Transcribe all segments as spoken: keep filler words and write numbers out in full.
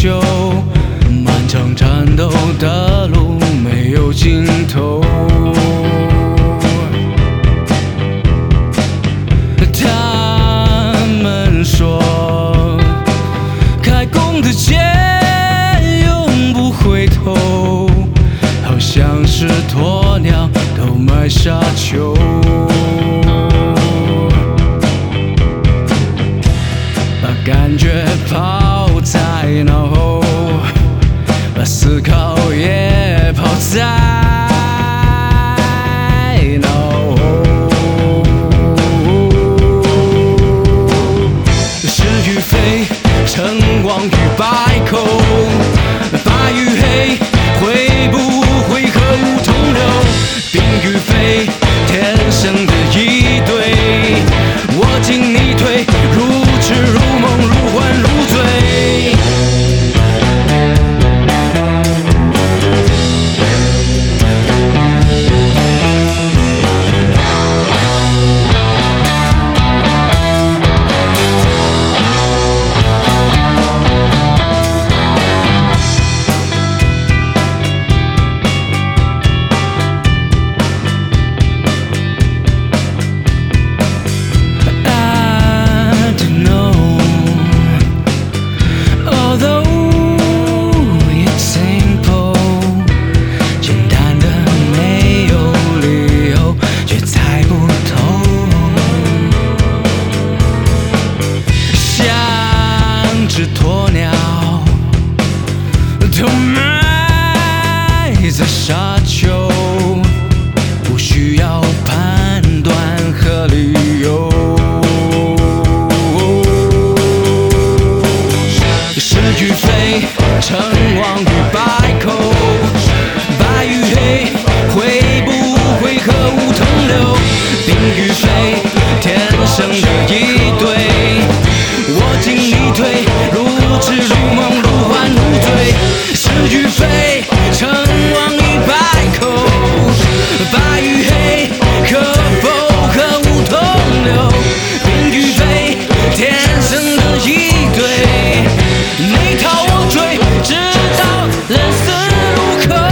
休，漫长战斗的路没有尽头。他们说，开弓的箭永不回头，好像是鸵鸟都埋沙丘。把感觉抛在脑后，把思考也抛在脑后。是与非，成王与败寇，白与黑，会不会和无同流？兵与匪，天生的一对，我进你退，如痴如梦，如幻如醉。只鸵鸟都埋在沙丘，不需要判断和理由。是与非，成王与败寇，白与黑，会不会和无同流？兵与匪，天生的一对，我进你退，如痴如梦，如幻如醉。是与非，成王与败寇，白与黑，可否和无同流？兵与匪，天生的一对，你逃我追，直到人死路口。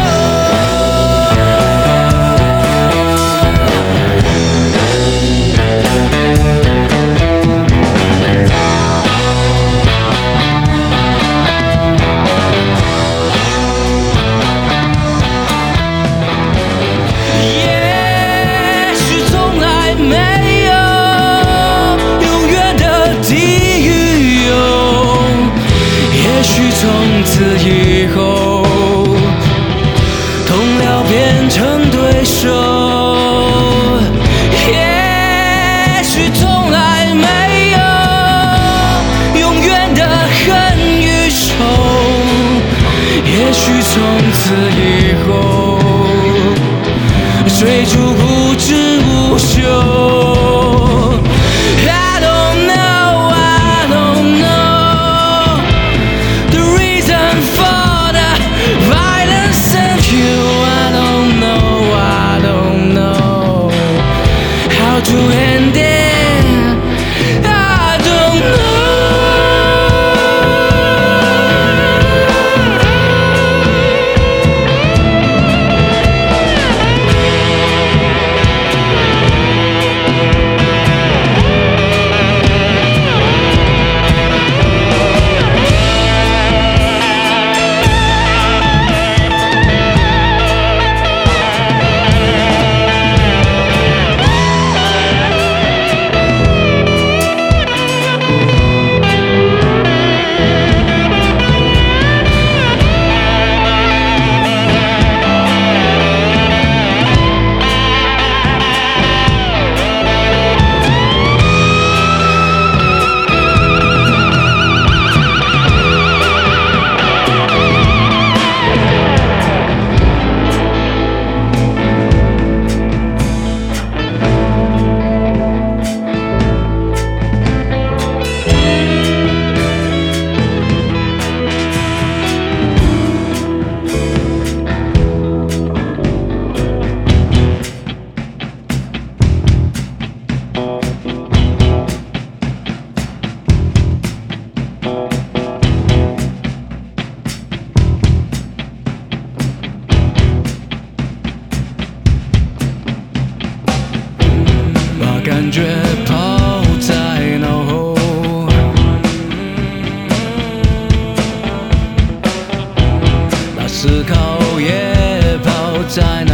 从此以后，同僚变成对手，也许从来没有永远的恨与仇，也许从此以后，追逐无止无休。To end it, I don't know. 《 感觉抛在脑后，把思考也抛在脑后。